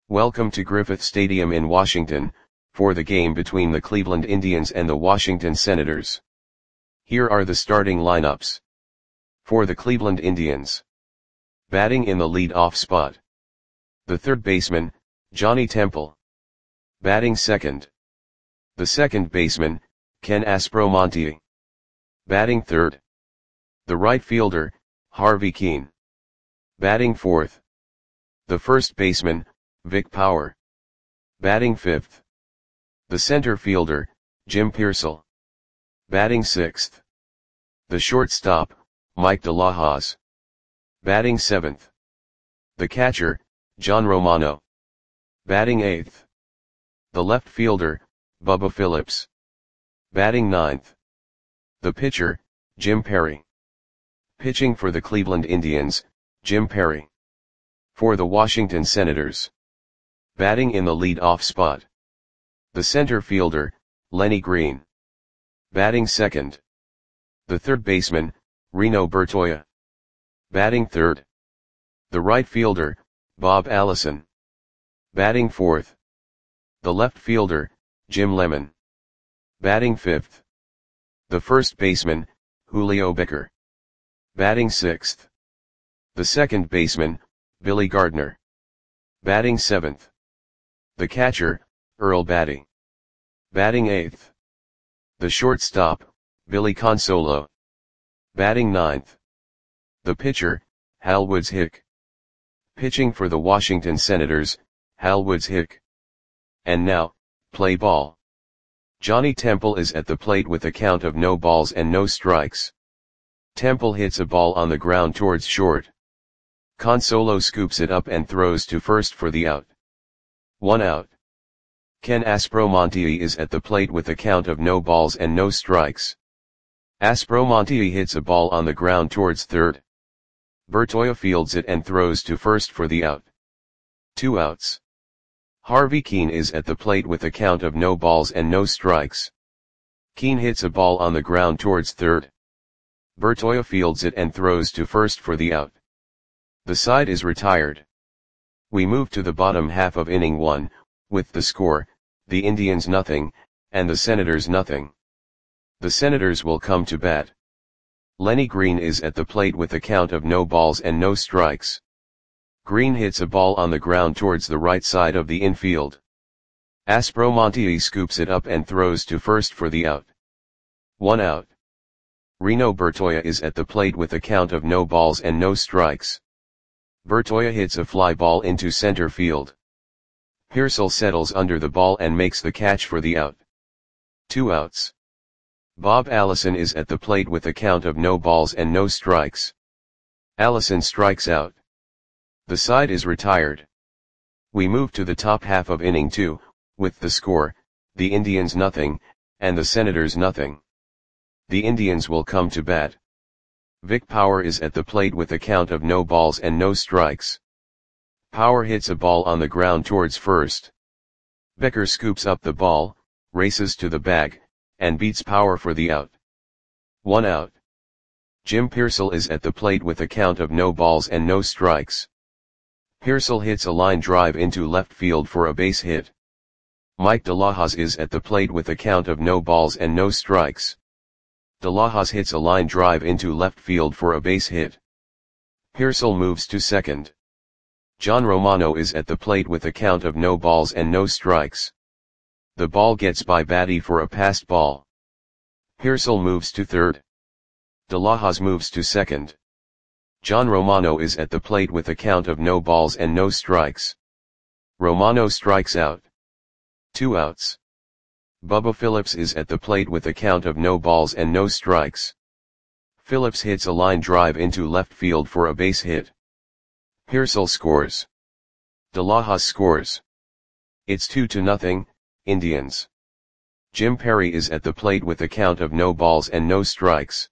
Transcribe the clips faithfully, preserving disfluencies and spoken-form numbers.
Welcome to Griffith Stadium in Washington, for the game between the Cleveland Indians and the Washington Senators. Here are the starting lineups. For the Cleveland Indians. Batting in the lead-off spot. The third baseman, Johnny Temple. Batting second. The second baseman, Ken Aspromonte. Batting third. The right fielder, Harvey Kuenn. Batting fourth. The first baseman, Vic Power. Batting fifth. The center fielder, Jim Piersall. Batting sixth. The shortstop, Mike DeLahoz. Batting seventh. The catcher, John Romano. Batting eighth. The left fielder, Bubba Phillips. Batting ninth. The pitcher, Jim Perry. Pitching for the Cleveland Indians, Jim Perry. For the Washington Senators. Batting in the lead-off spot. The center fielder, Lenny Green. Batting second. The third baseman, Reno Bertoia. Batting third. The right fielder, Bob Allison. Batting fourth. The left fielder, Jim Lemon. Batting fifth. The first baseman, Julio Becker. Batting sixth. The second baseman, Billy Gardner. Batting seventh. The catcher, Earl Batty. Batting eighth. The shortstop, Billy Consolo. Batting ninth. The pitcher, Hal Woods Hick. Pitching for the Washington Senators, Hal Woods Hick. And now, play ball. Johnny Temple is at the plate with a count of no balls and no strikes. Temple hits a ball on the ground towards short. Consolo scoops it up and throws to first for the out. One out. Ken Aspromonte is at the plate with a count of no balls and no strikes. Aspromonte hits a ball on the ground towards third. Bertoia fields it and throws to first for the out. Two outs. Harvey Kuenn is at the plate with a count of no balls and no strikes. Kuenn hits a ball on the ground towards third. Bertoia fields it and throws to first for the out. The side is retired. We move to the bottom half of inning one, with the score, the Indians nothing, and the Senators nothing. The Senators will come to bat. Lenny Green is at the plate with a count of no balls and no strikes. Green hits a ball on the ground towards the right side of the infield. Aspromonte scoops it up and throws to first for the out. One out. Reno Bertoia is at the plate with a count of no balls and no strikes. Bertoia hits a fly ball into center field. Piersall settles under the ball and makes the catch for the out. Two outs. Bob Allison is at the plate with a count of no balls and no strikes. Allison strikes out. The side is retired. We move to the top half of inning two, with the score, the Indians nothing, and the Senators nothing. The Indians will come to bat. Vic Power is at the plate with a count of no balls and no strikes. Power hits a ball on the ground towards first. Becker scoops up the ball, races to the bag, and beats Power for the out. One out. Jim Piersall is at the plate with a count of no balls and no strikes. Piersall hits a line drive into left field for a base hit. Mike DeLahoz is at the plate with a count of no balls and no strikes. DeLahoz hits a line drive into left field for a base hit. Piersall moves to second. John Romano is at the plate with a count of no balls and no strikes. The ball gets by Batty for a passed ball. Piersall moves to third. DeLahoz moves to second. John Romano is at the plate with a count of no balls and no strikes. Romano strikes out. Two outs. Bubba Phillips is at the plate with a count of no balls and no strikes. Phillips hits a line drive into left field for a base hit. Piersall scores. DeLahoz scores. It's two to nothing, Indians. Jim Perry is at the plate with a count of no balls and no strikes.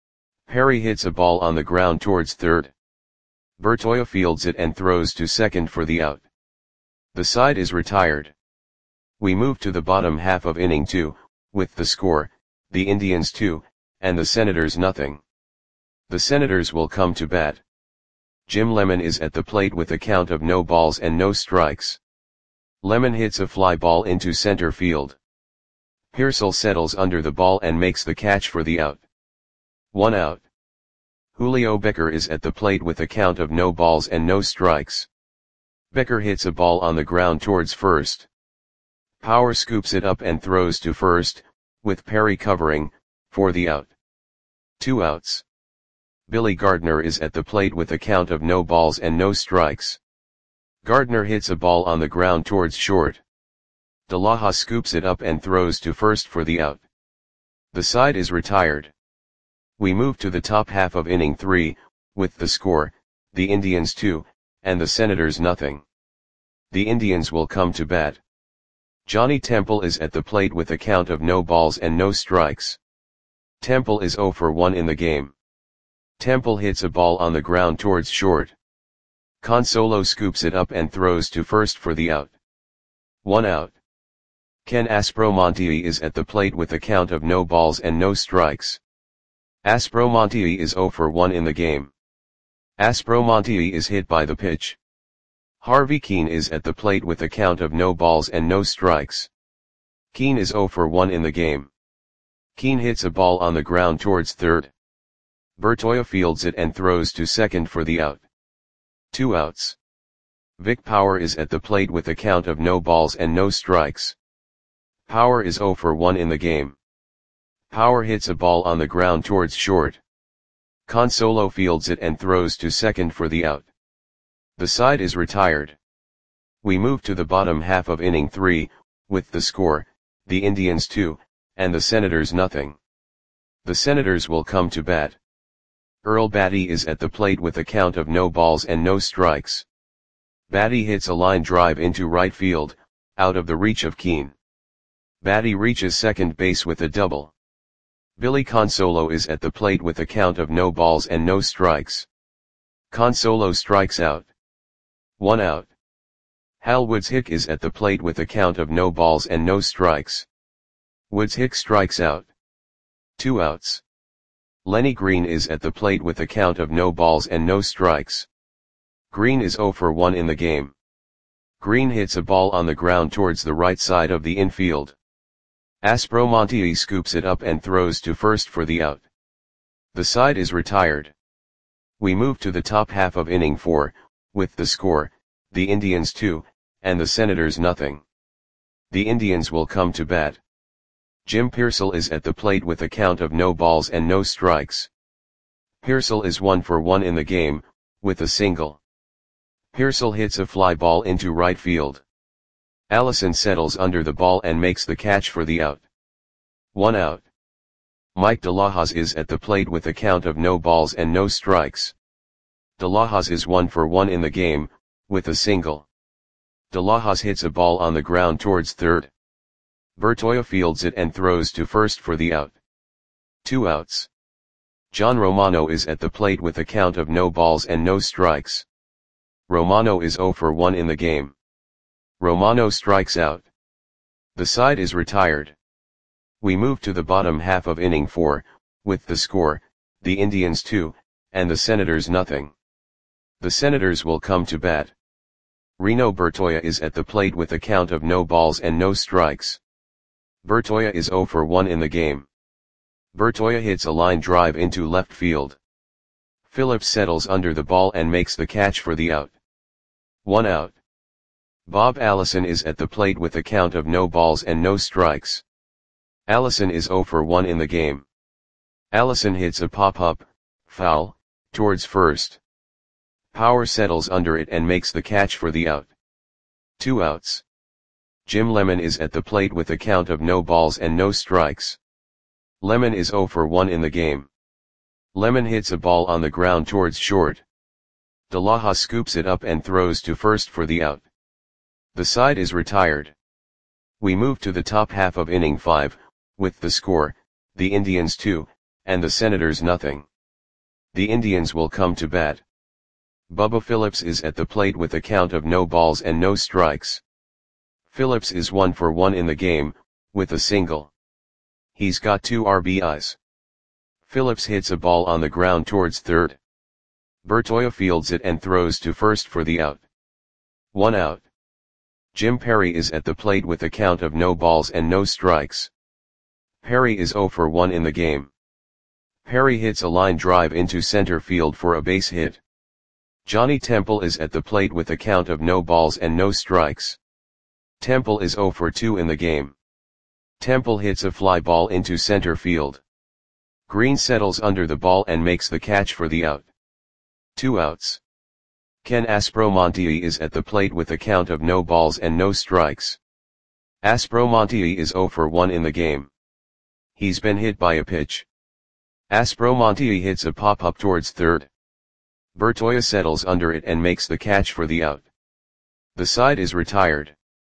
Perry hits a ball on the ground towards third. Bertoia fields it and throws to second for the out. The side is retired. We move to the bottom half of inning two, with the score, the Indians two, and the Senators nothing. The Senators will come to bat. Jim Lemon is at the plate with a count of no balls and no strikes. Lemon hits a fly ball into center field. Pearsall settles under the ball and makes the catch for the out. One out. Julio Becker is at the plate with a count of no balls and no strikes. Becker hits a ball on the ground towards first. Power scoops it up and throws to first, with Perry covering, for the out. Two outs. Billy Gardner is at the plate with a count of no balls and no strikes. Gardner hits a ball on the ground towards short. De Laja scoops it up and throws to first for the out. The side is retired. We move to the top half of inning three, with the score, the Indians two, and the Senators nothing. The Indians will come to bat. Johnny Temple is at the plate with a count of no balls and no strikes. Temple is oh for one in the game. Temple hits a ball on the ground towards short. Consolo scoops it up and throws to first for the out. One out. Ken Aspromonte is at the plate with a count of no balls and no strikes. Aspromonte is oh for one in the game. Aspromonte is hit by the pitch. Harvey Keene is at the plate with a count of no balls and no strikes. Keene is oh for one in the game. Keene hits a ball on the ground towards third. Bertoia fields it and throws to second for the out. Two outs. Vic Power is at the plate with a count of no balls and no strikes. Power is oh for one in the game. Power hits a ball on the ground towards short. Consolo fields it and throws to second for the out. The side is retired. We move to the bottom half of inning three, with the score, the Indians two, and the Senators nothing. The Senators will come to bat. Earl Batty is at the plate with a count of no balls and no strikes. Batty hits a line drive into right field, out of the reach of Keene. Batty reaches second base with a double. Billy Consolo is at the plate with a count of no balls and no strikes. Consolo strikes out. One out. Hal Woods Hick is at the plate with a count of no balls and no strikes. Woods Hick strikes out. Two outs. Lenny Green is at the plate with a count of no balls and no strikes. Green is oh for one in the game. Green hits a ball on the ground towards the right side of the infield. Aspromonte scoops it up and throws to first for the out. The side is retired. We move to the top half of inning four, with the score, the Indians two, and the Senators nothing. The Indians will come to bat. Jim Pearsall is at the plate with a count of no balls and no strikes. Pearsall is one for one in the game, with a single. Pearsall hits a fly ball into right field. Allison settles under the ball and makes the catch for the out. One out. Mike De Lajas is at the plate with a count of no balls and no strikes. De Lajas is one for one in the game, with a single. De Lajas hits a ball on the ground towards third. Bertoia fields it and throws to first for the out. Two outs. John Romano is at the plate with a count of no balls and no strikes. Romano is oh for one in the game. Romano strikes out. The side is retired. We move to the bottom half of inning four, with the score, the Indians two, and the Senators nothing. The Senators will come to bat. Reno Bertoia is at the plate with a count of no balls and no strikes. Bertoia is oh for one in the game. Bertoia hits a line drive into left field. Phillips settles under the ball and makes the catch for the out. One out. Bob Allison is at the plate with a count of no balls and no strikes. Allison is oh for one in the game. Allison hits a pop-up, foul, towards first. Power settles under it and makes the catch for the out. Two outs. Jim Lemon is at the plate with a count of no balls and no strikes. Lemon is oh for one in the game. Lemon hits a ball on the ground towards short. De Laja scoops it up and throws to first for the out. The side is retired. We move to the top half of inning five, with the score, the Indians two, and the Senators nothing. The Indians will come to bat. Bubba Phillips is at the plate with a count of no balls and no strikes. Phillips is one for one in the game, with a single. He's got two R B Is. Phillips hits a ball on the ground towards third. Bertoia fields it and throws to first for the out. One out. Jim Perry is at the plate with a count of no balls and no strikes. Perry is zero for one in the game. Perry hits a line drive into center field for a base hit. Johnny Temple is at the plate with a count of no balls and no strikes. Temple is zero for two in the game. Temple hits a fly ball into center field. Green settles under the ball and makes the catch for the out. Two outs. Ken Aspromonte is at the plate with a count of no balls and no strikes. Aspromonte is zero for one in the game. He's been hit by a pitch. Aspromonte hits a pop-up towards third. Bertoia settles under it and makes the catch for the out. The side is retired.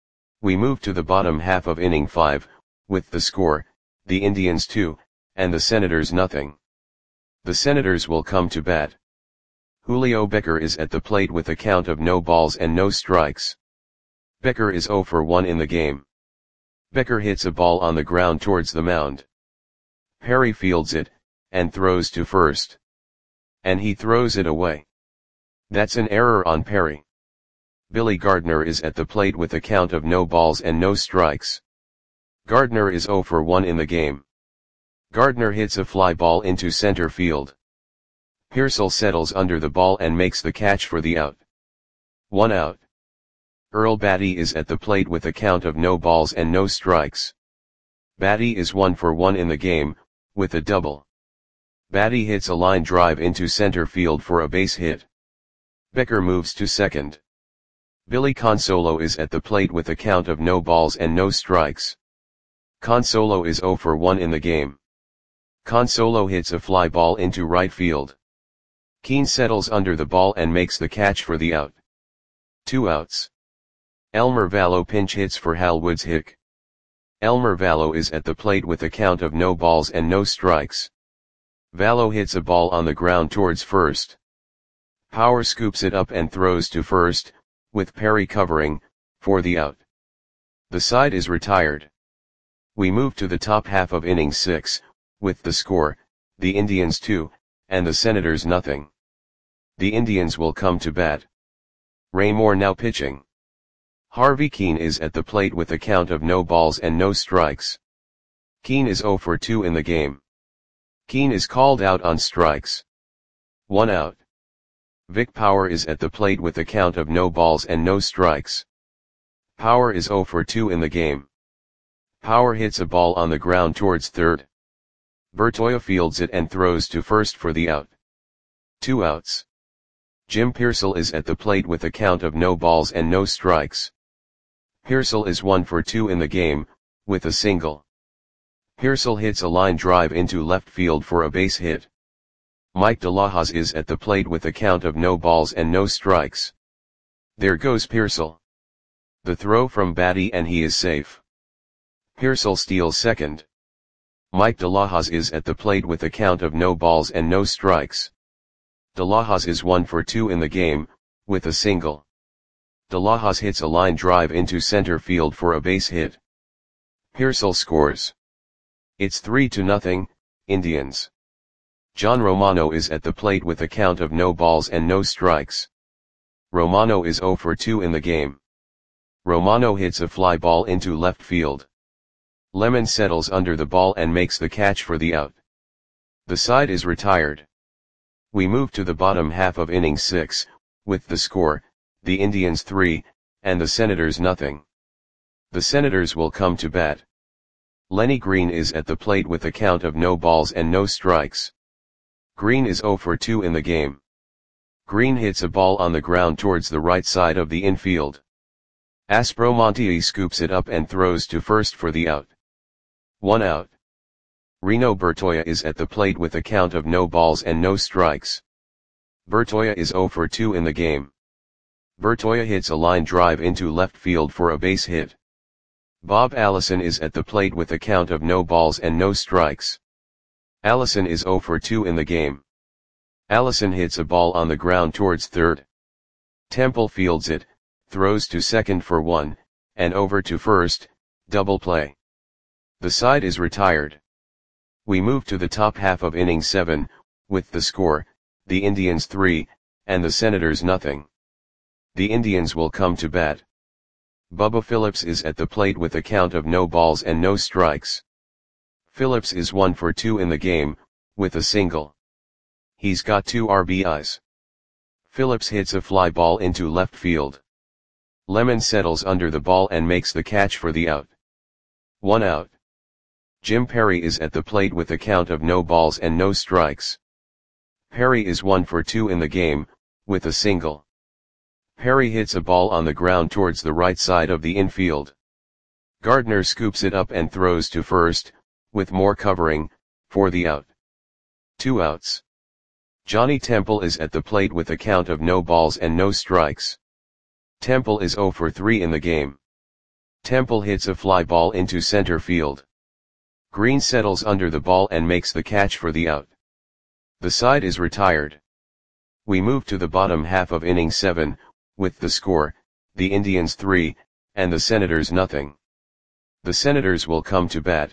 We move to the bottom half of inning five, with the score, the Indians two, and the Senators nothing. The Senators will come to bat. Julio Becker is at the plate with a count of no balls and no strikes. Becker is zero for one in the game. Becker hits a ball on the ground towards the mound. Perry fields it, and throws to first. And he throws it away. That's an error on Perry. Billy Gardner is at the plate with a count of no balls and no strikes. Gardner is zero for one in the game. Gardner hits a fly ball into center field. Pearsall settles under the ball and makes the catch for the out. One out. Earl Batty is at the plate with a count of no balls and no strikes. Batty is one for one in the game, with a double. Batty hits a line drive into center field for a base hit. Becker moves to second. Billy Consolo is at the plate with a count of no balls and no strikes. Consolo is zero for one in the game. Consolo hits a fly ball into right field. Keane settles under the ball and makes the catch for the out. Two outs. Elmer Vallo pinch hits for Hal Woods Hick. Elmer Vallo is at the plate with a count of no balls and no strikes. Vallo hits a ball on the ground towards first. Power scoops it up and throws to first, with Perry covering, for the out. The side is retired. We move to the top half of inning six, with the score, the Indians two, and the Senators nothing. The Indians will come to bat. Ray Moore now pitching. Harvey Keane is at the plate with a count of no balls and no strikes. Keane is zero for two in the game. Keane is called out on strikes. One out. Vic Power is at the plate with a count of no balls and no strikes. Power is zero for two in the game. Power hits a ball on the ground towards third. Bertoia fields it and throws to first for the out. Two outs. Jim Pearsall is at the plate with a count of no balls and no strikes. Pearsall is one for two in the game, with a single. Pearsall hits a line drive into left field for a base hit. Mike DeLahoz is at the plate with a count of no balls and no strikes. There goes Pearsall. The throw from Batty and he is safe. Pearsall steals second. Mike DeLahoz is at the plate with a count of no balls and no strikes. DeLahoz is one for two in the game, with a single. DeLahoz hits a line drive into center field for a base hit. Pearsall scores. It's three to nothing, Indians. John Romano is at the plate with a count of no balls and no strikes. Romano is zero for two in the game. Romano hits a fly ball into left field. Lemon settles under the ball and makes the catch for the out. The side is retired. We move to the bottom half of inning six, with the score, the Indians three, and the Senators nothing. The Senators will come to bat. Lenny Green is at the plate with a count of no balls and no strikes. Green is zero for two in the game. Green hits a ball on the ground towards the right side of the infield. Aspromonte scoops it up and throws to first for the out. One out. Reno Bertoia is at the plate with a count of no balls and no strikes. Bertoia is zero for two in the game. Bertoia hits a line drive into left field for a base hit. Bob Allison is at the plate with a count of no balls and no strikes. Allison is zero for two in the game. Allison hits a ball on the ground towards third. Temple fields it, throws to second for one, and over to first, double play. The side is retired. We move to the top half of inning seven, with the score, the Indians three, and the Senators nothing. The Indians will come to bat. Bubba Phillips is at the plate with a count of no balls and no strikes. Phillips is one for two in the game, with a single. He's got two R B Is. Phillips hits a fly ball into left field. Lemon settles under the ball and makes the catch for the out. One out. Jim Perry is at the plate with a count of no balls and no strikes. Perry is one for two in the game, with a single. Perry hits a ball on the ground towards the right side of the infield. Gardner scoops it up and throws to first, with more covering, for the out. Two outs. Johnny Temple is at the plate with a count of no balls and no strikes. Temple is zero for three in the game. Temple hits a fly ball into center field. Green settles under the ball and makes the catch for the out. The side is retired. We move to the bottom half of inning seven, with the score, the Indians three, and the Senators nothing. The Senators will come to bat.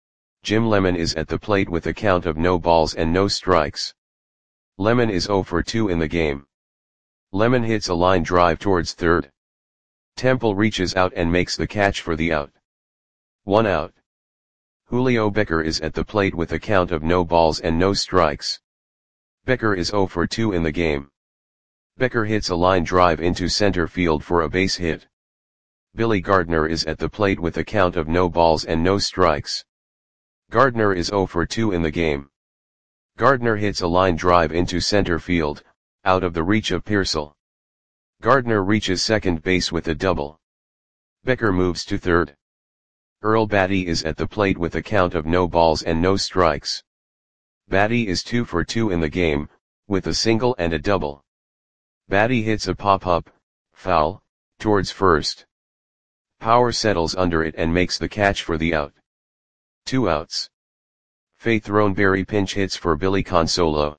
Jim Lemon is at the plate with a count of no balls and no strikes. Lemon is zero for two in the game. Lemon hits a line drive towards third. Temple reaches out and makes the catch for the out. One out. Julio Becker is at the plate with a count of no balls and no strikes. Becker is zero for two in the game. Becker hits a line drive into center field for a base hit. Billy Gardner is at the plate with a count of no balls and no strikes. Gardner is zero for two in the game. Gardner hits a line drive into center field, out of the reach of Pearsall. Gardner reaches second base with a double. Becker moves to third. Earl Batty is at the plate with a count of no balls and no strikes. Batty is two for two in the game, with a single and a double. Batty hits a pop-up, foul, towards first. Power settles under it and makes the catch for the out. Two outs. Faith Throneberry pinch hits for Billy Consolo.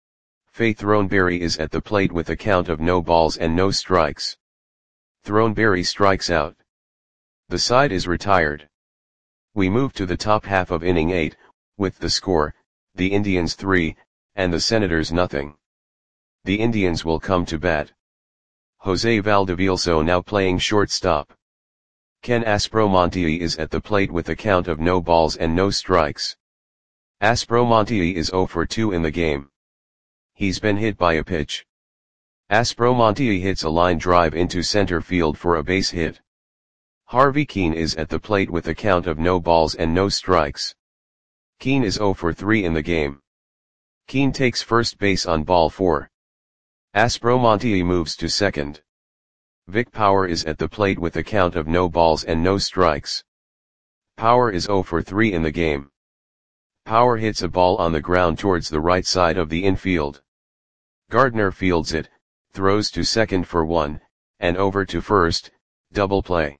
Faith Throneberry is at the plate with a count of no balls and no strikes. Throneberry strikes out. The side is retired. We move to the top half of inning eight, with the score, the Indians three, and the Senators nothing. The Indians will come to bat. Jose Valdevielso now playing shortstop. Ken Aspromonte is at the plate with a count of no balls and no strikes. Aspromonte is zero for two in the game. He's been hit by a pitch. Aspromonte hits a line drive into center field for a base hit. Harvey Keene is at the plate with a count of no balls and no strikes. Keene is zero for three in the game. Keene takes first base on ball four. Aspromonte moves to second. Vic Power is at the plate with a count of no balls and no strikes. Power is zero for three in the game. Power hits a ball on the ground towards the right side of the infield. Gardner fields it, throws to second for one, and over to first, double play.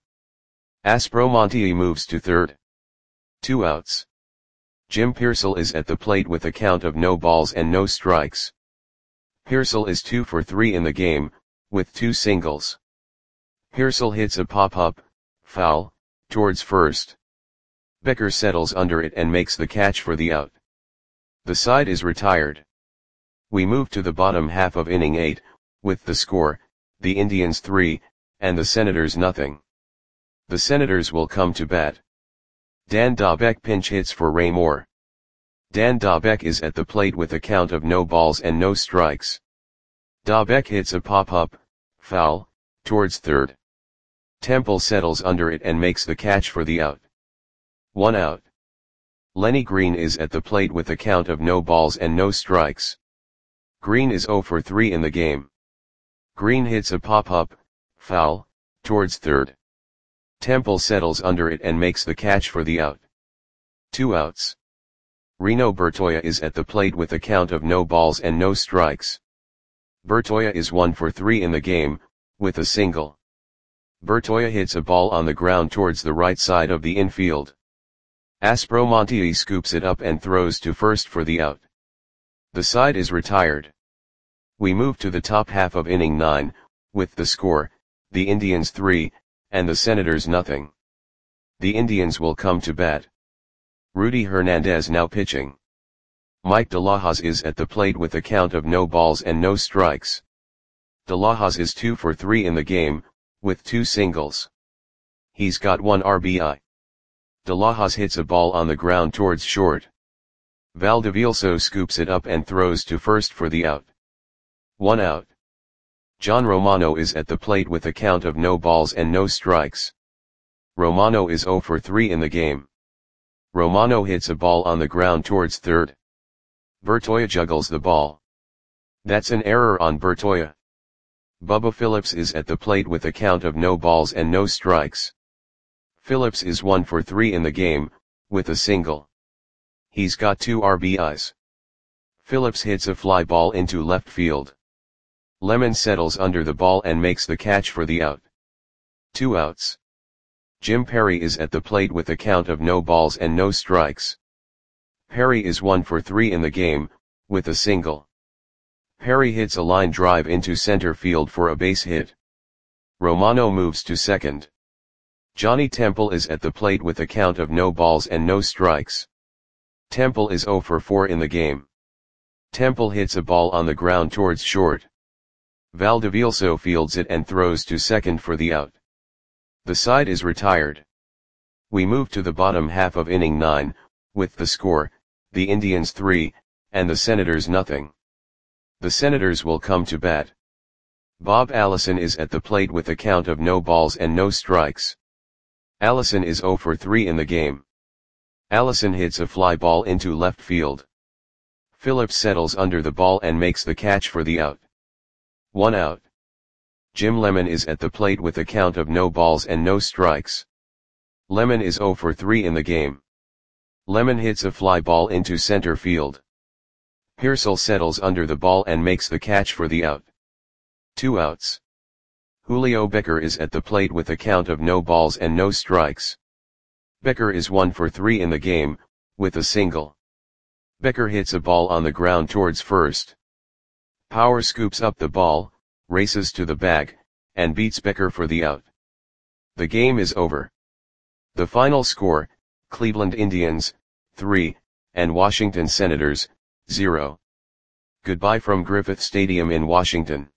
Aspromonte moves to third. Two outs. Jim Pearsall is at the plate with a count of no balls and no strikes. Pearsall is two for three in the game, with two singles. Pearsall hits a pop-up, foul, towards first. Becker settles under it and makes the catch for the out. The side is retired. We move to the bottom half of inning eight, with the score, the Indians three, and the Senators nothing. The Senators will come to bat. Dan Dobek pinch hits for Ray Moore. Dan Dobek is at the plate with a count of no balls and no strikes. Dobek hits a pop-up, foul, towards third. Temple settles under it and makes the catch for the out. One out. Lenny Green is at the plate with a count of no balls and no strikes. Green is zero for three in the game. Green hits a pop-up, foul, towards third. Temple settles under it and makes the catch for the out. Two outs. Reno Bertoia is at the plate with a count of no balls and no strikes. Bertoia is one for three in the game, with a single. Bertoia hits a ball on the ground towards the right side of the infield. Aspromonte scoops it up and throws to first for the out. The side is retired. We move to the top half of inning nine, with the score, the Indians three, and the Senators nothing. The Indians will come to bat. Rudy Hernandez now pitching. Mike De La Hoz is at the plate with a count of no balls and no strikes. De La Hoz is two for three in the game, with two singles. He's got one R B I. De La Hoz hits a ball on the ground towards short. Valdevielso scoops it up and throws to first for the out. One out. John Romano is at the plate with a count of no balls and no strikes. Romano is zero for three in the game. Romano hits a ball on the ground towards third. Bertoia juggles the ball. That's an error on Bertoia. Bubba Phillips is at the plate with a count of no balls and no strikes. Phillips is one for three in the game, with a single. He's got two R B Is. Phillips hits a fly ball into left field. Lemon settles under the ball and makes the catch for the out. Two outs. Jim Perry is at the plate with a count of no balls and no strikes. Perry is one for three in the game, with a single. Perry hits a line drive into center field for a base hit. Romano moves to second. Johnny Temple is at the plate with a count of no balls and no strikes. Temple is zero for four in the game. Temple hits a ball on the ground towards short. Valdevielso fields it and throws to second for the out. The side is retired. We move to the bottom half of inning nine, with the score, the Indians three, and the Senators nothing. The Senators will come to bat. Bob Allison is at the plate with a count of no balls and no strikes. Allison is zero for three in the game. Allison hits a fly ball into left field. Phillips settles under the ball and makes the catch for the out. One out. Jim Lemon is at the plate with a count of no balls and no strikes. Lemon is zero for three in the game. Lemon hits a fly ball into center field. Pearsall settles under the ball and makes the catch for the out. Two outs. Julio Becker is at the plate with a count of no balls and no strikes. Becker is one for three in the game, with a single. Becker hits a ball on the ground towards first. Power scoops up the ball, races to the bag, and beats Becker for the out. The game is over. The final score, Cleveland Indians, three, and Washington Senators, zero. Goodbye from Griffith Stadium in Washington.